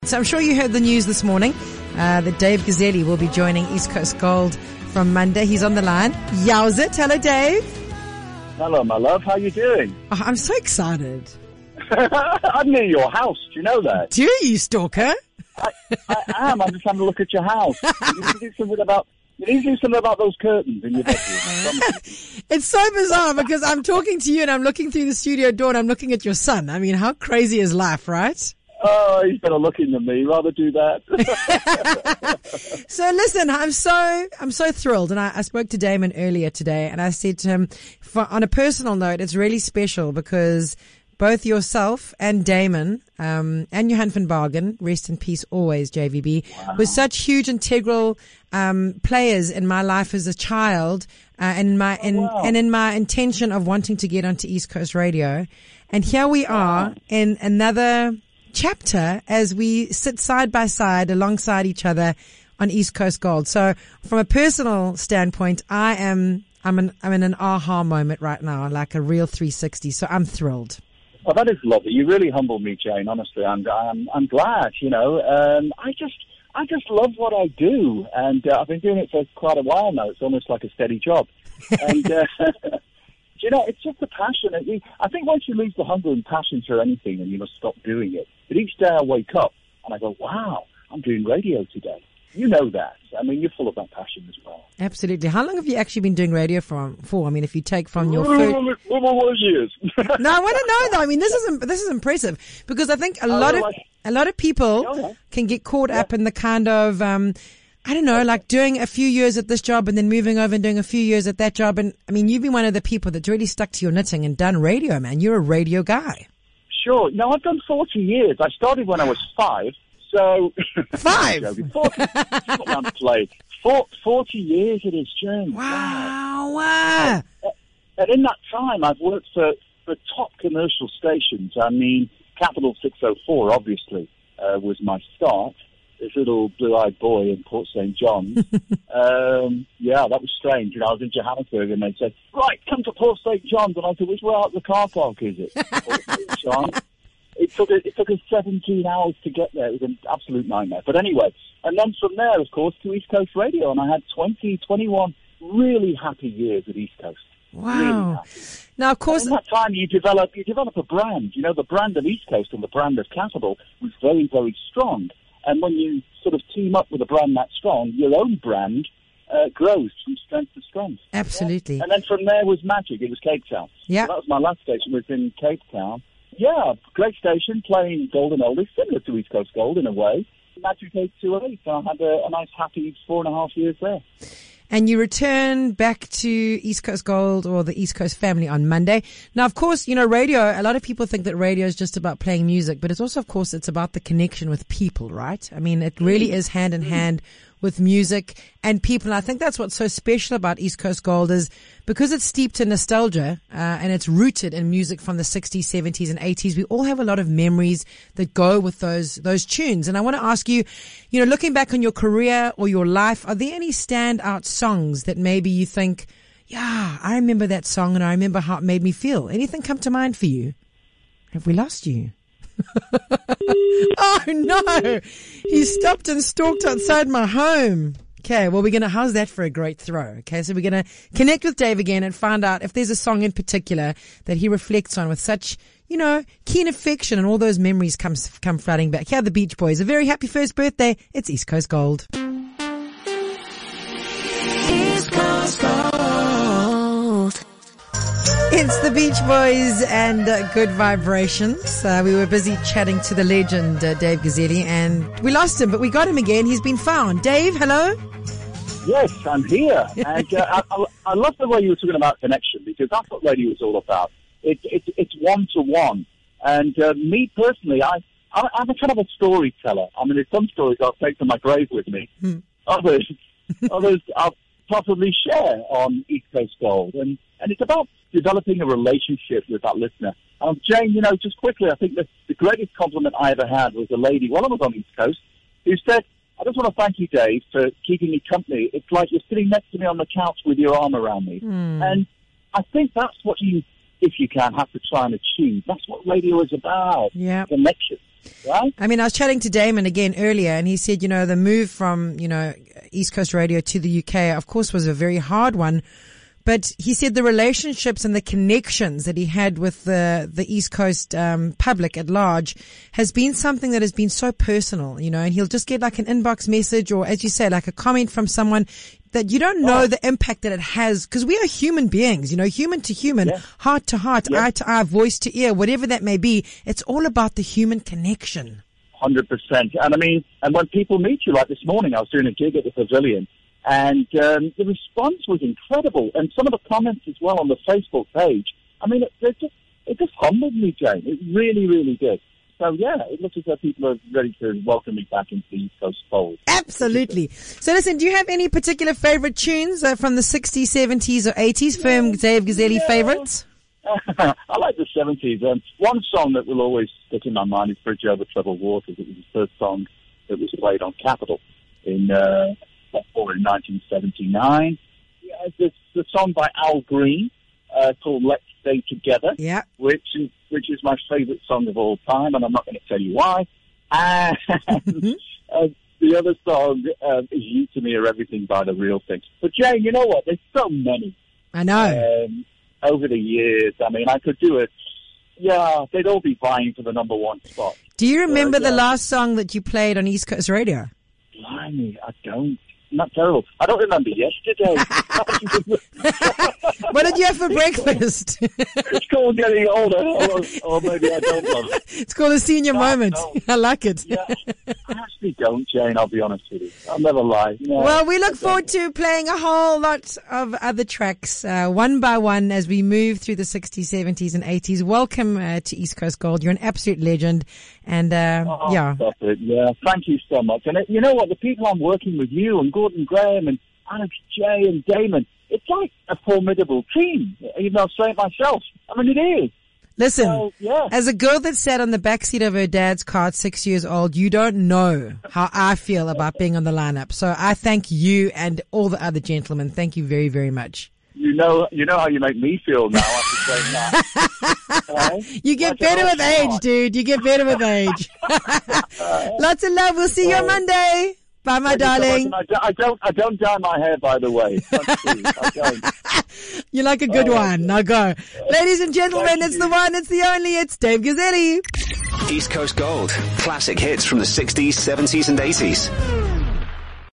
So I'm sure you heard the news this morning that Dave Gazzelli will be joining East Coast Gold from Monday. He's on the line. Yowzit. Hello, Dave. Hello, my love. How you doing? Oh, I'm so excited. I'm near your house. Do you know that? Do you, stalker? I am. I'm just having a look at your house. You need to do something about those curtains in your bedroom. It's so bizarre because I'm talking to you and I'm looking through the studio door and I'm looking at your son. I mean, how crazy is life, right? Oh, he's better looking than me. Rather do that. So listen, I'm so thrilled. And I spoke to Damon earlier today and I said to him, on a personal note, it's really special because both yourself and Damon, and Johan van Bargen, rest in peace always, JVB, were such huge integral, players in my life as a child, and in my intention of wanting to get onto East Coast Radio. And here we are in another chapter as we sit side by side alongside each other on East Coast Gold. So from a personal standpoint, I'm in an aha moment right now, like a real 360. So I'm thrilled. Oh, that is lovely. You really humble me, Jane. Honestly, I'm glad. You know, I just love what I do, and I've been doing it for quite a while now. It's almost like a steady job, and you know, it's just a passion. I think once you lose the hunger and passion for anything, and you must stop doing it. But each day I wake up and I go, "Wow, I'm doing radio today." You know that. I mean, you're full of that passion as well. Absolutely. How long have you actually been doing radio for? I mean, if you take from your first... years. No, I want to know though. I mean, this is impressive because I think a lot of people can get caught up in the kind of, I don't know, like doing a few years at this job and then moving over and doing a few years at that job. And I mean, you've been one of the people that's really stuck to your knitting and done radio, man. You're a radio guy. Sure. No, I've done 40 years. I started when I was 5. So 5? 40 years it is, Jane. Wow. And in that time, I've worked for top commercial stations. I mean, Capital 604, obviously, was my start. This little blue-eyed boy in Port St. John's. Yeah, that was strange. You know, I was in Johannesburg and they said, "Right, come to Port St. John's." And I said, "Which way out the car park is it?" Port St. John's. It took us 17 hours to get there. It was an absolute nightmare. But anyway, and then from there, of course, to East Coast Radio. And I had 21 really happy years at East Coast. Wow. Really happy. Now, of course... And in that time, you develop a brand. You know, the brand of East Coast and the brand of Capital was very, very strong. And when you sort of team up with a brand that strong, your own brand grows from strength to strength. Absolutely. Yeah. And then from there was magic. It was Cape Town. Yeah. So that was my last station, was in Cape Town. Yeah, great station, playing Golden Oldies, similar to East Coast Gold in a way. Magic 828, so I had a nice happy 4.5 years there. And you return back to East Coast Gold or the East Coast family on Monday. Now, of course, you know, radio, a lot of people think that radio is just about playing music, but it's also, of course, it's about the connection with people, right? I mean, it really is hand in hand with music and people. And I think that's what's so special about East Coast Gold is because it's steeped in nostalgia, and it's rooted in music from the 60s, 70s and 80s. We all have a lot of memories that go with those tunes. And I want to ask you, you know, looking back on your career or your life, are there any standout songs that maybe you think, yeah, I remember that song and I remember how it made me feel? Anything come to mind for you? Have we lost you? Oh no, he stopped and stalked outside my home. Okay, well how's that for a great throw? Okay, so we're gonna connect with Dave again and find out if there's a song in particular that he reflects on with such, you know, keen affection, and all those memories come flooding back. Here are the Beach Boys. A very happy first birthday. It's East Coast Gold. East Coast Gold. It's the Beach Boys and Good Vibrations. We were busy chatting to the legend, Dave Gazzelli, and we lost him, but we got him again. He's been found. Dave, hello? Yes, I'm here. And I love the way you were talking about connection, because that's what radio is all about. It's one-to-one. And me personally, I'm a kind of a storyteller. I mean, there's some stories I'll take to my grave with me. Others I'll possibly share on East Coast Gold. And it's about developing a relationship with that listener. Jane, you know, just quickly, I think the greatest compliment I ever had was a lady while I was on East Coast who said, "I just want to thank you, Dave, for keeping me company. It's like you're sitting next to me on the couch with your arm around me." And I think that's what you, if you can, have to try and achieve. That's what radio is about. Yeah. Connection. right? I mean, I was chatting to Damon again earlier, and he said, the move from, East Coast Radio to the UK, of course, was a very hard one. But he said the relationships and the connections that he had with the East Coast public at large has been something that has been so personal, and he'll just get like an inbox message or, as you say, like a comment from someone that you don't know the impact that it has, because we are human beings, human to human, heart to heart, eye to eye, voice to ear, whatever that may be. It's all about the human connection. 100%. And I mean, and when people meet you, like this morning, I was doing a gig at the Pavilion, and the response was incredible. And some of the comments as well on the Facebook page, I mean, it just humbled me, Jane. It really, really did. So, yeah, it looks as though people are ready to welcome me back into the East Coast fold. Absolutely. So, listen, do you have any particular favorite tunes from the 60s, 70s, or 80s? Firm Dave Gazzelli favorites? I like the 70s. One song that will always stick in my mind is Bridge Over Troubled Waters. It was the first song that was played on Capitol in 1979. Yeah, there's the song by Al Green called Let's Stay Together, which is my favorite song of all time, and I'm not going to tell you why. And the other song is You to Me Are Everything by The Real Thing. But Jane, you know what? There's so many. I know. Over the years, I mean, I could do it. Yeah, they'd all be vying for the number one spot. Do you remember the last song that you played on East Coast Radio? Blimey, I don't. Not terrible. I don't remember yesterday. What did you have for breakfast? It's called getting older, or maybe I don't love it. It's called a senior moment. I like it. Yeah, I actually don't, Jane, I'll be honest with you. I'll never lie. No, well, we look forward to playing a whole lot of other tracks, one by one, as we move through the 60s, 70s, and 80s. Welcome to East Coast Gold. You're an absolute legend. And, yeah. Thank you so much. And you know what? The people I'm working with, you and Gordon Graham and Alex J and Damon, it's like a formidable team. Even though I say it myself. I mean, it is. Listen, as a girl that sat on the backseat of her dad's car at 6 years old, you don't know how I feel about being on the lineup. So I thank you and all the other gentlemen. Thank you very, very much. You know how you make me feel now after saying that. You get better with age, dude. You get better with age. Lots of love. We'll see you on Monday. Bye, my darling. I don't dye my hair, by the way. I don't. You like a good one. Now go. Ladies and gentlemen, it's the one, it's the only, it's Dave Gazzelli. East Coast Gold. Classic hits from the 60s, 70s and 80s.